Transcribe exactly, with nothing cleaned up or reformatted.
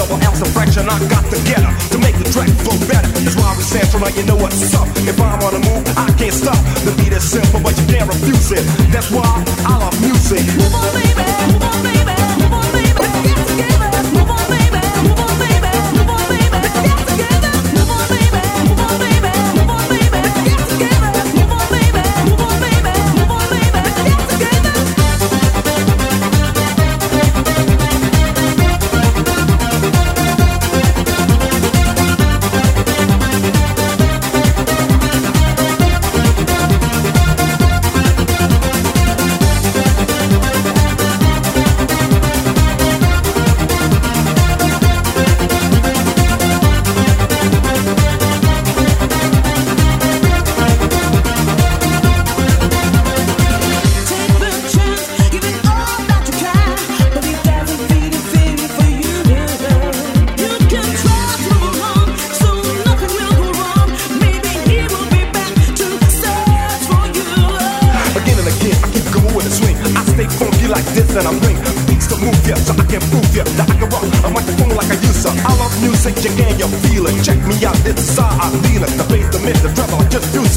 double ounce of fraction I got together to make the track flow better. That's why we say tonight, you know what's up. If I'm on the move, I can't stop. The beat is simple, but you can't refuse it. That's why I love music. Move on, baby, move on, baby, move on, baby. Let's get together. Move on, baby, move on, baby, move on, baby. Let's get together. Move on, baby, move on, baby, move on, baby. Let's get together. Move on, baby, move on, baby, move on, baby. Let's get together. Like this and I bring beats to move ya, so I can prove ya that I can rock a microphone like I used to. I love music, you can, you feel it. Check me out, this is how I feel it. The bass, the mid, the treble, I just use